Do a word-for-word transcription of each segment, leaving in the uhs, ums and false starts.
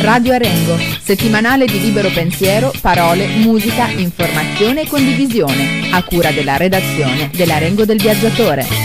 Radio Arengo, settimanale di libero pensiero, parole, musica, informazione e condivisione, a cura della redazione dell'Arengo del Viaggiatore.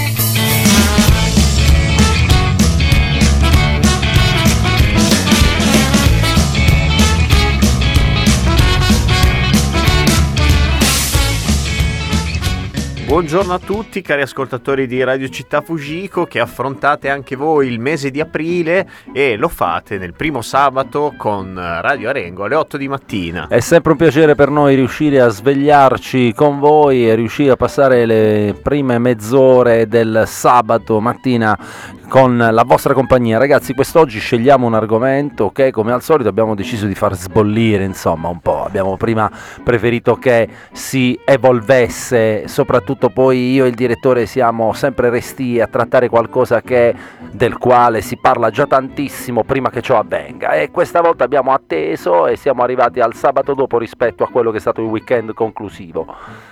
Buongiorno a tutti cari ascoltatori di Radio Città Fujiko, che affrontate anche voi il mese di aprile e lo fate nel primo sabato con Radio Arengo alle otto di mattina. È sempre un piacere per noi riuscire a svegliarci con voi e riuscire a passare le prime mezz'ore del sabato mattina con la vostra compagnia. Ragazzi, quest'oggi scegliamo un argomento che come al solito abbiamo deciso di far sbollire insomma un po'. Abbiamo prima preferito che si evolvesse, soprattutto poi io e il direttore siamo sempre restii a trattare qualcosa che, del quale si parla già tantissimo prima che ciò avvenga, e questa volta abbiamo atteso e siamo arrivati al sabato dopo rispetto a quello che è stato il weekend conclusivo.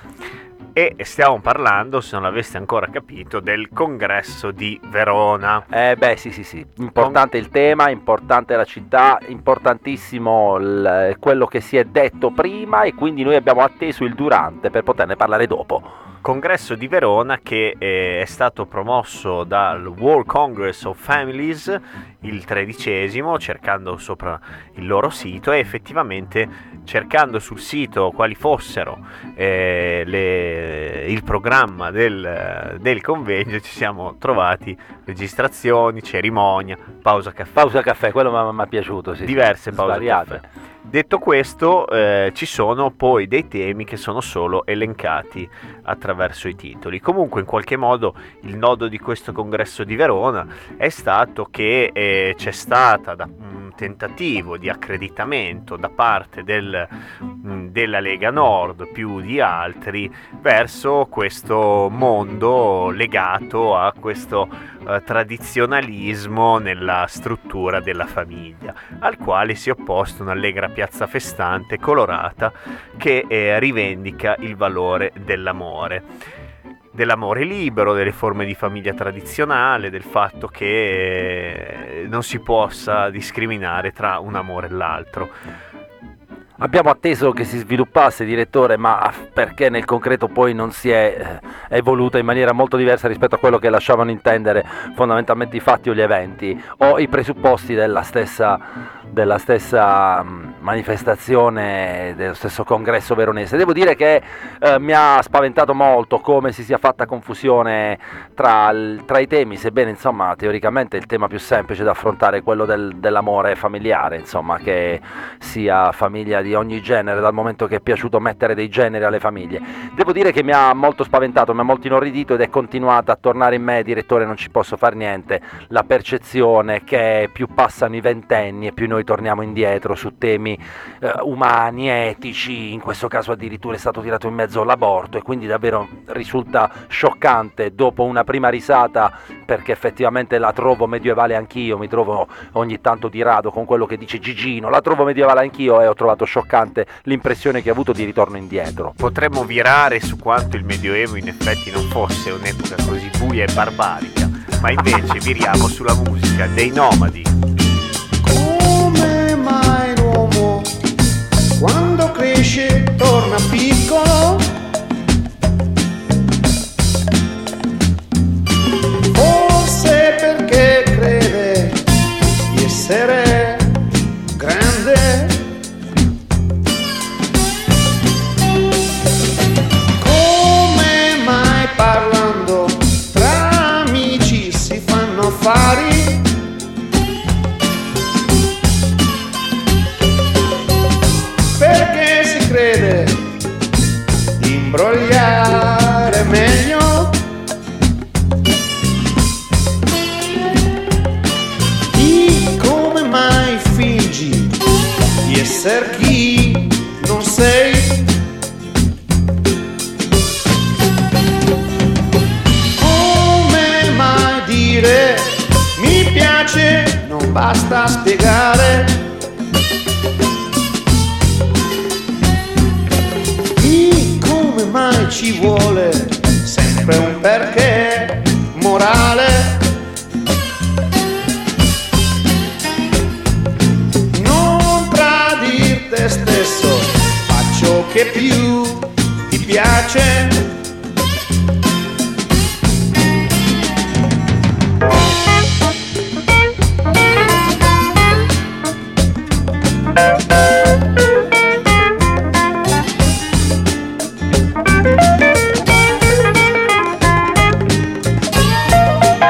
E stiamo parlando, se non l'aveste ancora capito, del congresso di Verona. Eh beh sì sì sì, importante il tema, importante la città, importantissimo il, quello che si è detto prima, e quindi noi abbiamo atteso il durante per poterne parlare dopo. Congresso di Verona che eh, è stato promosso dal World Congress of Families, il tredicesimo, cercando sopra il loro sito, e effettivamente cercando sul sito quali fossero eh, le, il programma del, del convegno, ci siamo trovati registrazioni, cerimonia, pausa caffè. Pausa caffè, quello mi è piaciuto, sì. Diverse pause Svariate. caffè. Detto questo, eh, ci sono poi dei temi che sono solo elencati attraverso i titoli. Comunque, in qualche modo, il nodo di questo congresso di Verona è stato che eh, c'è stata da, un tentativo di accreditamento da parte del, mh, della Lega Nord più di altri verso questo mondo legato a questo eh, tradizionalismo nella struttura della famiglia, al quale si è opposta un'allegra piazza festante colorata che eh, rivendica il valore dell'amore dell'amore libero, delle forme di famiglia tradizionale, del fatto che eh, non si possa discriminare tra un amore e l'altro. Abbiamo atteso che si sviluppasse, direttore, ma perché nel concreto poi non si è eh, evoluta in maniera molto diversa rispetto a quello che lasciavano intendere fondamentalmente i fatti o gli eventi o i presupposti della stessa della stessa mh, manifestazione, dello stesso congresso veronese. Devo dire che eh, mi ha spaventato molto come si sia fatta confusione tra, il, tra i temi, sebbene insomma teoricamente il tema più semplice da affrontare è quello del, dell'amore familiare, insomma, che sia famiglia di ogni genere, dal momento che è piaciuto mettere dei generi alle famiglie. Devo dire che mi ha molto spaventato, mi ha molto inorridito, ed è continuata a tornare in me, direttore, non ci posso far niente, la percezione che più passano i ventenni e più noi torniamo indietro su temi eh, umani, etici. In questo caso addirittura è stato tirato in mezzo l'aborto, e quindi davvero risulta scioccante, dopo una prima risata, perché effettivamente la trovo medievale anch'io, mi trovo ogni tanto di rado con quello che dice Gigino, la trovo medievale anch'io, e ho trovato scioccante l'impressione che ho avuto di ritorno indietro. Potremmo virare su quanto il Medioevo in effetti non fosse un'epoca così buia e barbarica, ma invece viriamo sulla musica dei Nomadi. Come mai l'uomo quando cresce torna piccolo? Forse perché crede di essere grande. Come mai parlando tra amici si fanno affari? Perché si crede di imbrogliare meglio? E come mai fingi di essere chi non sei? Come mai dire mi piace non basta spiegare? Mai ci vuole sempre un perché morale. Non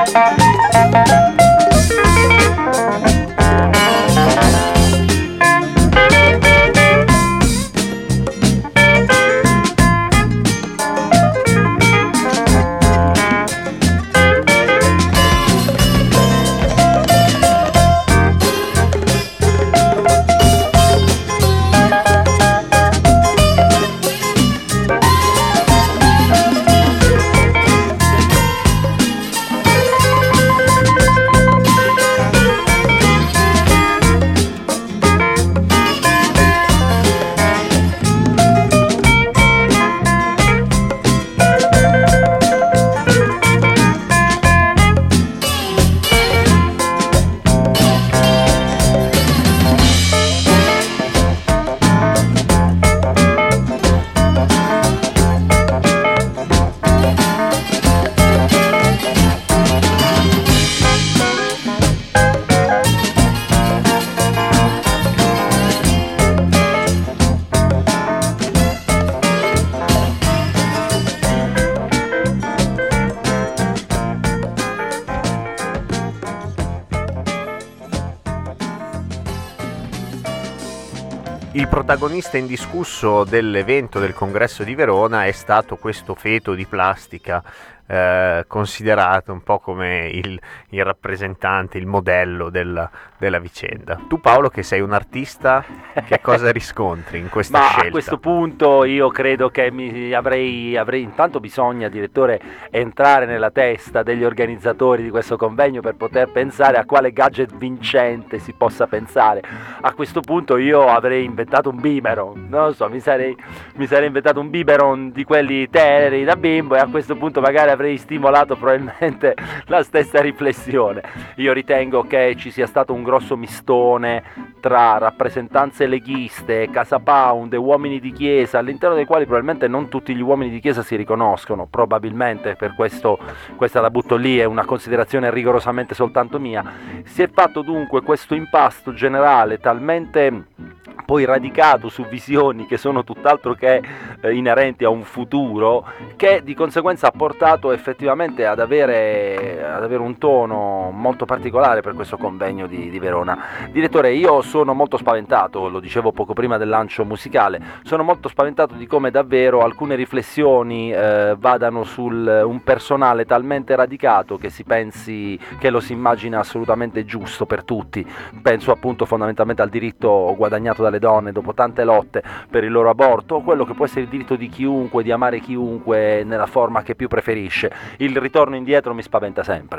Il protagonista indiscusso dell'evento del congresso di Verona è stato questo feto di plastica, eh, considerato un po' come il, il rappresentante, il modello della, della vicenda. Tu, Paolo, che sei un artista, che cosa riscontri in questa Ma scelta? A questo punto io credo che mi avrei, avrei intanto bisogna, direttore, entrare nella testa degli organizzatori di questo convegno per poter pensare a quale gadget vincente si possa pensare. A questo punto io avrei inventato un biberon, non lo so, mi sarei, mi sarei inventato un biberon di quelli teneri da bimbo, e a questo punto magari avrei stimolato probabilmente la stessa riflessione. Io ritengo che ci sia stato un grosso mistone tra rappresentanze leghiste, Casa Pound e uomini di chiesa, all'interno dei quali probabilmente non tutti gli uomini di chiesa si riconoscono, probabilmente, per questo questa la butto lì, è una considerazione rigorosamente soltanto mia. Si è fatto dunque questo impasto generale talmente poi radicato su visioni che sono tutt'altro che eh, inerenti a un futuro, che di conseguenza ha portato effettivamente ad avere, ad avere un tono molto particolare per questo convegno di, di Verona. Direttore, io sono molto spaventato, lo dicevo poco prima del lancio musicale, sono molto spaventato di come davvero alcune riflessioni eh, vadano sul un personale talmente radicato che si pensi, che lo si immagina assolutamente giusto per tutti. Penso appunto fondamentalmente al diritto guadagnato dalle donne dopo tante lotte per il loro aborto, o quello che può essere il diritto di chiunque di amare chiunque nella forma che più preferisce. Il ritorno indietro mi spaventa sempre.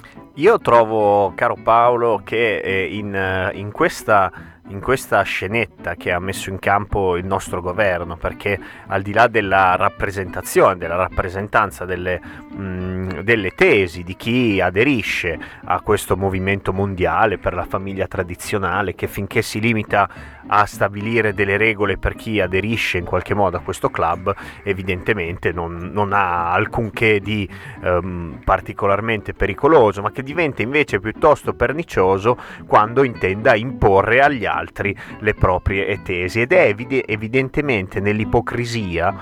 Io trovo, caro Paolo, che eh, in, in questa in questa scenetta che ha messo in campo il nostro governo, perché al di là della rappresentazione, della rappresentanza delle, mh, delle tesi di chi aderisce a questo movimento mondiale per la famiglia tradizionale, che finché si limita a stabilire delle regole per chi aderisce in qualche modo a questo club, evidentemente non, non ha alcunché di ehm, particolarmente pericoloso, ma che diventa invece piuttosto pernicioso quando intenda imporre agli altri le proprie tesi, ed è evide- evidentemente nell'ipocrisia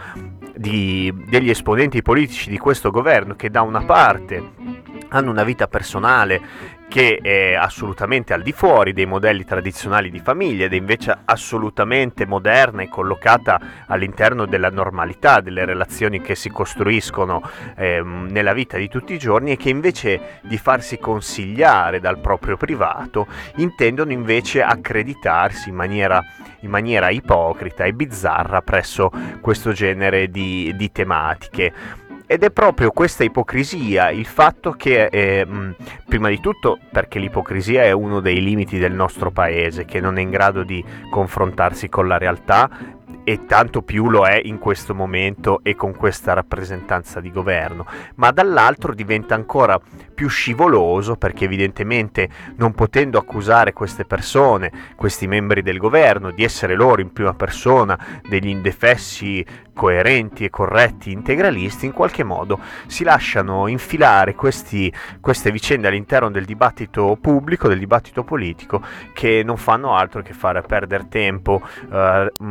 di, degli esponenti politici di questo governo, che da una parte hanno una vita personale che è assolutamente al di fuori dei modelli tradizionali di famiglia ed è invece assolutamente moderna e collocata all'interno della normalità delle relazioni che si costruiscono ehm, nella vita di tutti i giorni, e che invece di farsi consigliare dal proprio privato intendono invece accreditarsi in maniera, in maniera ipocrita e bizzarra presso questo genere di, di tematiche. Ed è proprio questa ipocrisia, il fatto che, eh, mh, prima di tutto, perché l'ipocrisia è uno dei limiti del nostro paese, che non è in grado di confrontarsi con la realtà, e tanto più lo è in questo momento e con questa rappresentanza di governo, ma dall'altro diventa ancora più scivoloso, perché evidentemente, non potendo accusare queste persone, questi membri del governo, di essere loro in prima persona degli indefessi, coerenti e corretti integralisti, in qualche modo si lasciano infilare questi, queste vicende all'interno del dibattito pubblico, del dibattito politico, che non fanno altro che fare perdere tempo eh, relativamente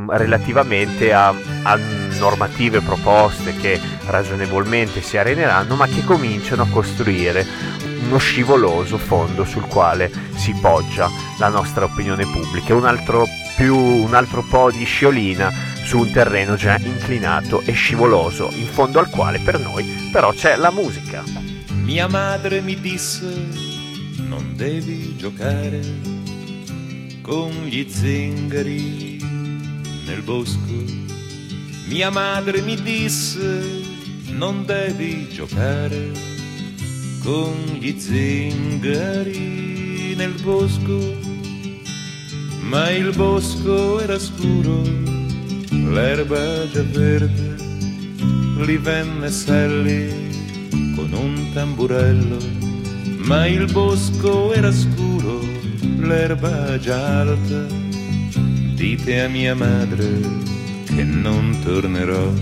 effettivamente a, a normative proposte che ragionevolmente si areneranno, ma che cominciano a costruire uno scivoloso fondo sul quale si poggia la nostra opinione pubblica, un altro, più, un altro po' di sciolina su un terreno già inclinato e scivoloso, in fondo al quale per noi però c'è la musica. Mia madre mi disse: non devi giocare con gli zingari nel bosco. Mia madre mi disse: non devi giocare con gli zingari nel bosco. Ma il bosco era scuro, l'erba già verde, lì venne Sally con un tamburello. Ma il bosco era scuro, l'erba già alta. Dite a mia madre che non tornerò.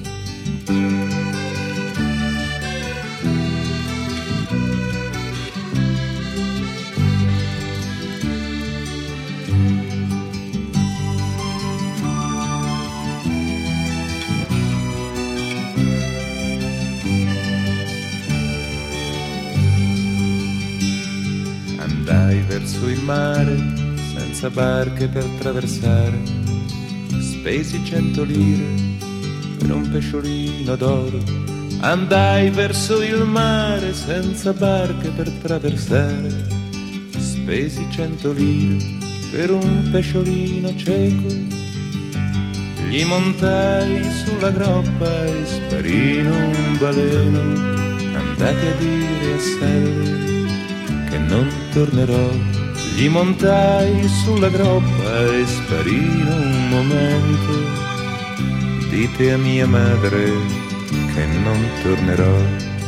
Andai verso il mare senza barche per traversare, spesi cento lire per un pesciolino d'oro. Andai verso il mare senza barche per traversare, spesi cento lire per un pesciolino cieco. Gli montai sulla groppa e sparì in un baleno. Andate a dire a Sally che non tornerò. Gli montai sulla groppa e sparì in un momento. Dite a mia madre che non tornerò.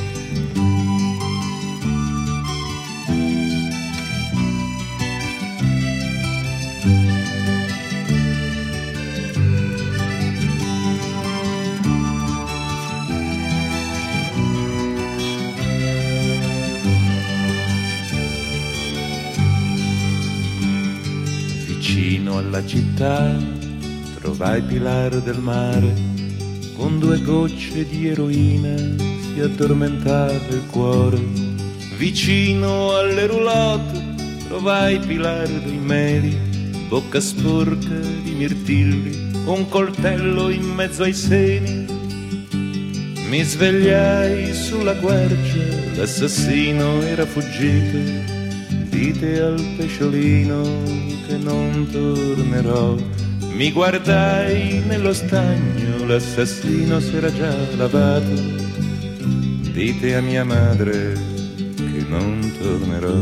Vicino alla città trovai Pilar del Mare, con due gocce di eroina si addormentava il cuore. Vicino alle roulotte trovai Pilar dei Meli, bocca sporca di mirtilli, un coltello in mezzo ai seni. Mi svegliai sulla quercia, l'assassino era fuggito. Dite al pesciolino che non tornerò. Mi guardai nello stagno, l'assassino s'era già lavato. Dite a mia madre che non tornerò.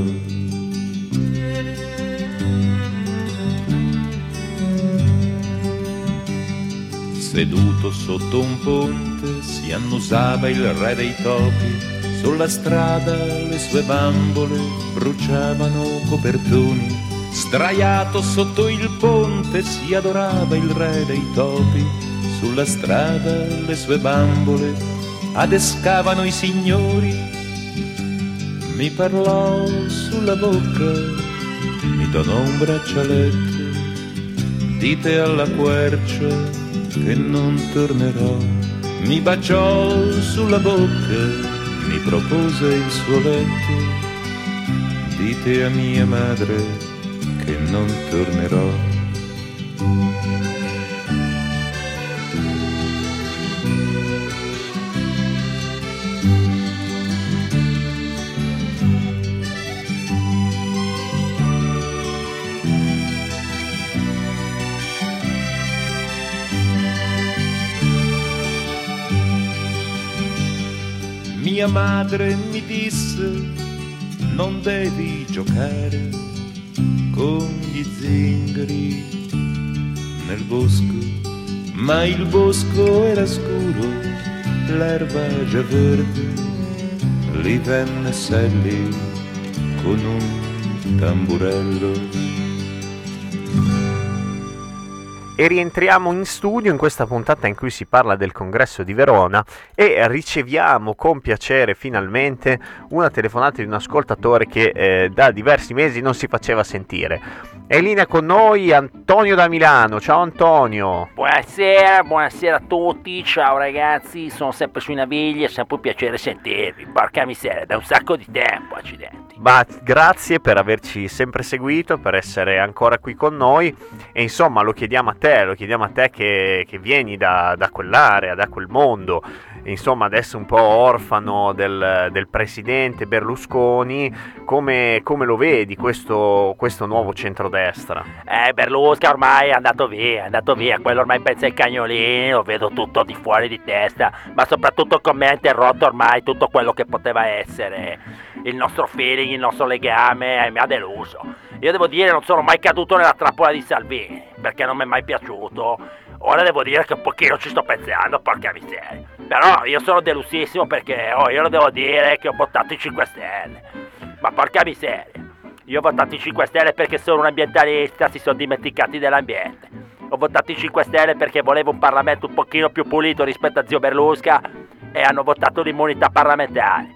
Seduto sotto un ponte si annusava il re dei topi. Sulla strada le sue bambole bruciavano copertoni. Sdraiato sotto il ponte si adorava il re dei topi. Sulla strada le sue bambole adescavano i signori. Mi parlò sulla bocca, mi donò un braccialetto. Dite alla quercia che non tornerò. Mi baciò sulla bocca, mi propose il suo letto. Dite a mia madre che non tornerò. Mia madre mi disse: non devi giocare con gli zingari nel bosco. Ma il bosco era scuro, l'erba già verde. Lì venne Sally con un tamburello. E rientriamo in studio in questa puntata in cui si parla del congresso di Verona e riceviamo con piacere finalmente una telefonata di un ascoltatore che eh, da diversi mesi non si faceva sentire. È in linea con noi Antonio da Milano. Ciao Antonio. Buonasera, buonasera a tutti, ciao ragazzi, sono sempre sui navigli, è sempre un piacere sentirvi, porca miseria, da un sacco di tempo, accidenti. Ma grazie per averci sempre seguito, per essere ancora qui con noi e insomma lo chiediamo a te, lo chiediamo a te che, che vieni da, da quell'area, da quel mondo, insomma adesso un po' orfano del, del presidente Berlusconi, come, come lo vedi questo, questo nuovo centrodestra? Eh, Berlusconi ormai è andato via, è andato via, quello ormai pensa ai cagnolini, lo vedo tutto di fuori di testa, ma soprattutto con me ha interrotto ormai tutto quello che poteva essere il nostro feeling, il nostro legame, eh, mi ha deluso. Io devo dire non sono mai caduto nella trappola di Salvini, perché non mi è mai piaciuto. Ora devo dire che un pochino ci sto pensando, porca miseria. Però io sono delusissimo perché oh, io lo devo dire che ho votato i cinque Stelle. Ma porca miseria, io ho votato i cinque Stelle perché sono un ambientalista, si sono dimenticati dell'ambiente. Ho votato i cinque Stelle perché volevo un Parlamento un pochino più pulito rispetto a zio Berlusca e hanno votato l'immunità parlamentare.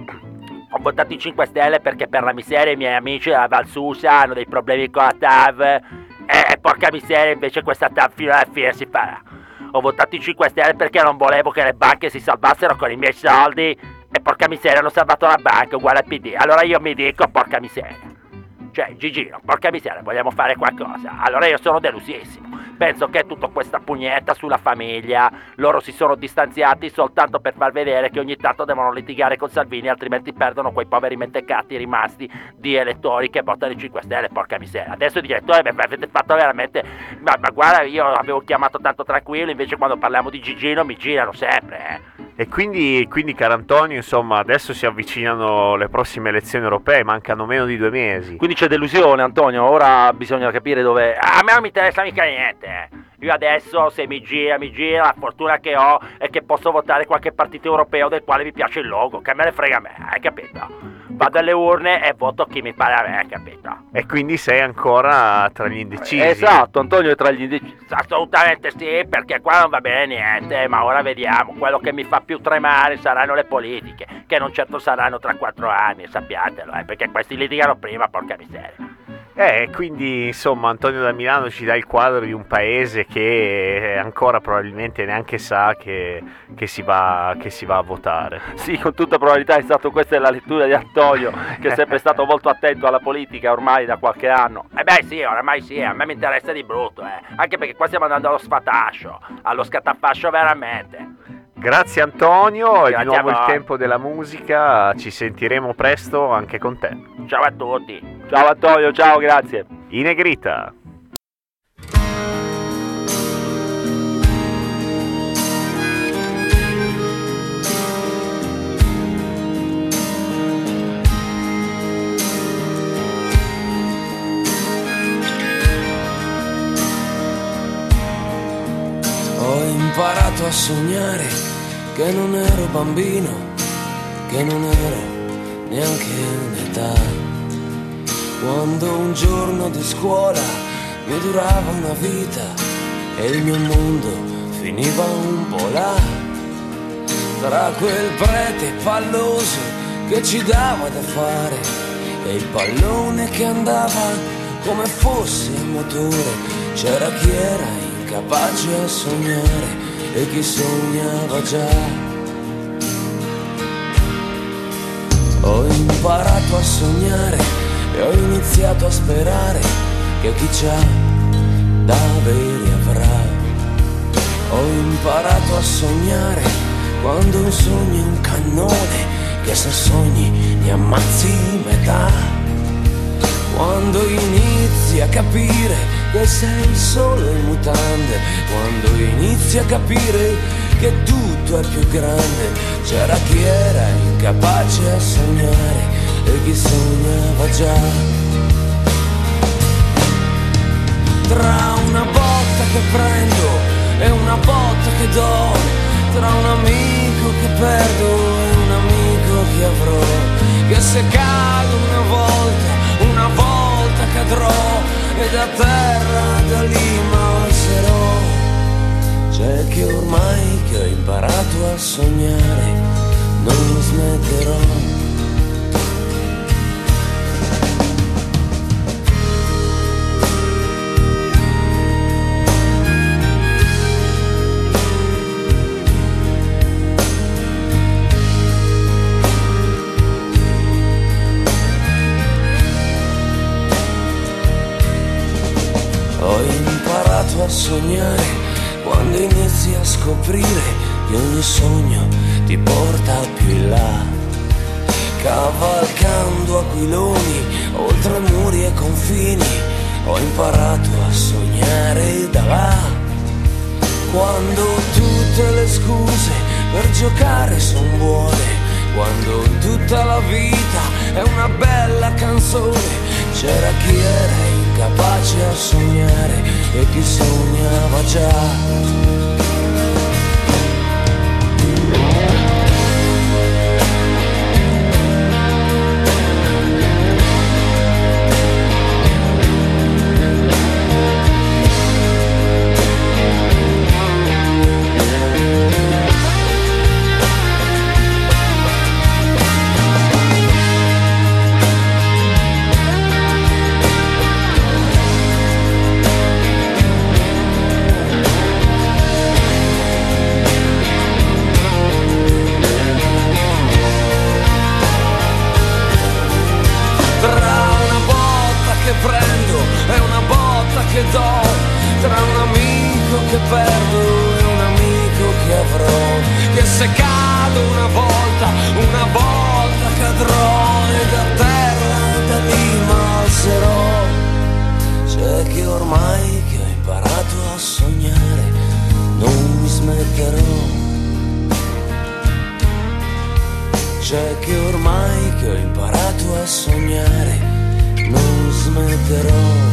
Ho votato i cinque Stelle perché per la miseria i miei amici della Val Susa hanno dei problemi con la T A V e eh, porca miseria invece questa T A V fino alla fine si farà. Ho votato i cinque Stelle perché non volevo che le banche si salvassero con i miei soldi e porca miseria hanno salvato la banca uguale al P D. Allora io mi dico porca miseria. Cioè Gigino, porca miseria, vogliamo fare qualcosa. Allora io sono delusissimo. Penso che tutta questa pugnetta sulla famiglia, loro si sono distanziati soltanto per far vedere che ogni tanto devono litigare con Salvini, altrimenti perdono quei poveri mentecatti rimasti di elettori che votano i cinque Stelle, porca miseria. Adesso direttore mi avete fatto veramente, ma, ma guarda, io avevo chiamato tanto tranquillo, invece quando parliamo di Gigino mi girano sempre, eh. E quindi, quindi caro Antonio, insomma, adesso si avvicinano le prossime elezioni europee, mancano meno di due mesi. Quindi c'è delusione, Antonio, ora bisogna capire dove... A me non mi interessa mica niente, eh. Io adesso se mi gira, mi gira, la fortuna che ho è che posso votare qualche partito europeo del quale mi piace il logo, che me ne frega a me, hai capito? Vado alle urne e voto chi mi pare a me, hai capito? E quindi sei ancora tra gli indecisi. Esatto, Antonio è tra gli indecisi. Assolutamente sì, perché qua non va bene niente, ma ora vediamo, quello che mi fa più tremare saranno le politiche, che non certo saranno tra quattro anni, sappiatelo, eh, perché questi litigano prima, porca miseria. Eh, quindi insomma Antonio da Milano ci dà il quadro di un paese che ancora probabilmente neanche sa che, che, si va, che si va a votare. Sì, con tutta probabilità è stato questa è la lettura di Antonio, che è sempre stato molto attento alla politica ormai da qualche anno. Eh beh sì, oramai sì, a me mi interessa di brutto, eh. Anche perché qua stiamo andando allo sfatascio, allo scatafascio veramente. Grazie Antonio, è di Grazie nuovo il tempo della musica, ci sentiremo presto anche con te. Ciao a tutti. Ciao Antonio, ciao, grazie. In negrita. Ho imparato a sognare che non ero bambino, che non ero neanche un'età. Quando un giorno di scuola mi durava una vita e il mio mondo finiva un po' là, tra quel prete palloso che ci dava da fare e il pallone che andava come fosse il motore, c'era chi era incapace a sognare e chi sognava già. Ho imparato a sognare e ho iniziato a sperare che chi c'ha da avere avrà. Ho imparato a sognare quando un sogno è un cannone che se sogni ne ammazzi metà. Quando inizi a capire che sei solo in mutande, quando inizi a capire che tutto è più grande, c'era chi era incapace a sognare e chi sognava già. Tra una botta che prendo e una botta che do, tra un amico che perdo e un amico che avrò, che se cado una volta, una volta cadrò e da terra da lì mi alzerò. C'è che ormai che ho imparato a sognare, non smetterò. Ho imparato a sognare quando inizi a scoprire che ogni sogno ti porta più in là, cavalcando aquiloni oltre muri e confini. Ho imparato a sognare da là, quando tutte le scuse per giocare son buone, quando tutta la vita è una bella canzone. C'era chi era incapace a sognare e chi sognava già. Tra un amico che perdo e un amico che avrò, che se cado una volta, una volta cadrò e da terra da lì m'alzerò. C'è che ormai che ho imparato a sognare, non mi smetterò. C'è che ormai che ho imparato a sognare, non smetterò.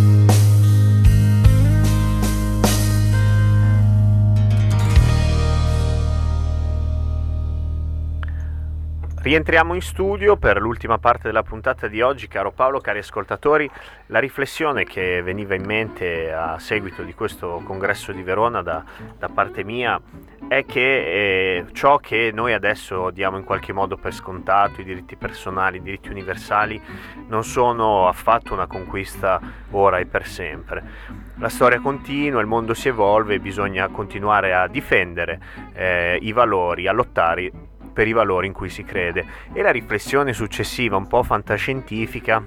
Rientriamo in studio per l'ultima parte della puntata di oggi. Caro Paolo, cari ascoltatori, la riflessione che veniva in mente a seguito di questo congresso di Verona da, da parte mia è che eh, ciò che noi adesso diamo in qualche modo per scontato, i diritti personali, i diritti universali, non sono affatto una conquista ora e per sempre. La storia continua, il mondo si evolve e bisogna continuare a difendere eh, i valori, a lottare per i valori in cui si crede. E la riflessione successiva, un po' fantascientifica,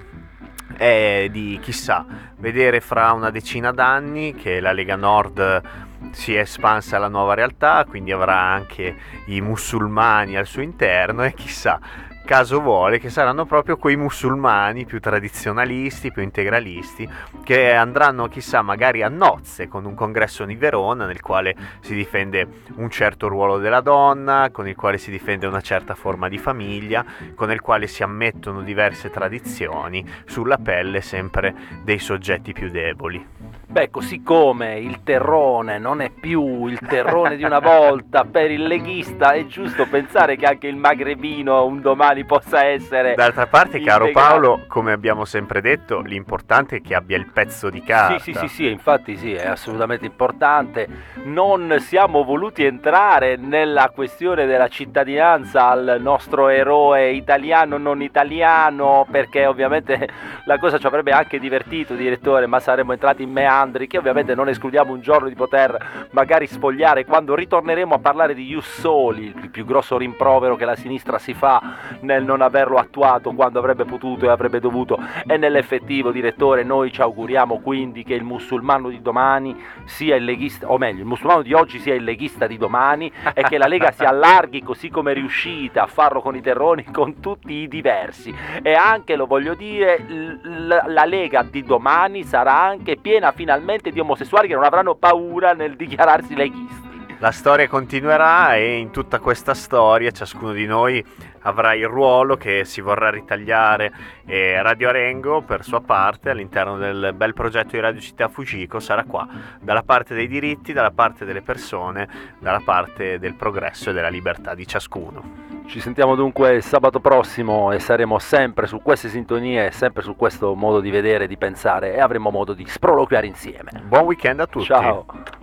è di, chissà, vedere fra una decina d'anni che la Lega Nord si è espansa alla nuova realtà, quindi avrà anche i musulmani al suo interno, e chissà, caso vuole che saranno proprio quei musulmani più tradizionalisti, più integralisti, che andranno chissà magari a nozze con un congresso di Verona nel quale si difende un certo ruolo della donna, con il quale si difende una certa forma di famiglia, con il quale si ammettono diverse tradizioni sulla pelle sempre dei soggetti più deboli. Beh, così come il terrone non è più il terrone di una volta per il leghista, è giusto pensare che anche il magrebino un domani possa essere. D'altra parte, integrato. Caro Paolo, come abbiamo sempre detto, l'importante è che abbia il pezzo di carta. Sì, sì, sì, sì, infatti sì, è assolutamente importante. Non siamo voluti entrare nella questione della cittadinanza al nostro eroe italiano non italiano, perché ovviamente la cosa ci avrebbe anche divertito, direttore, ma saremmo entrati in meandri che ovviamente non escludiamo un giorno di poter magari sfogliare quando ritorneremo a parlare di Ius Soli, il più grosso rimprovero che la sinistra si fa nel non averlo attuato quando avrebbe potuto e avrebbe dovuto. E nell'effettivo, direttore, noi ci auguriamo quindi che il musulmano di domani sia il leghista, o meglio, il musulmano di oggi sia il leghista di domani, e che la Lega si allarghi così come è riuscita a farlo con i terroni, con tutti i diversi. E anche, lo voglio dire, l- la Lega di domani sarà anche piena finalmente di omosessuali che non avranno paura nel dichiararsi leghisti. La storia continuerà e in tutta questa storia ciascuno di noi avrà il ruolo che si vorrà ritagliare, e Radio Arengo per sua parte all'interno del bel progetto di Radio Città Fujiko sarà qua, dalla parte dei diritti, dalla parte delle persone, dalla parte del progresso e della libertà di ciascuno. Ci sentiamo dunque sabato prossimo e saremo sempre su queste sintonie, sempre su questo modo di vedere, di pensare, e avremo modo di sproloquiare insieme. Buon weekend a tutti. Ciao.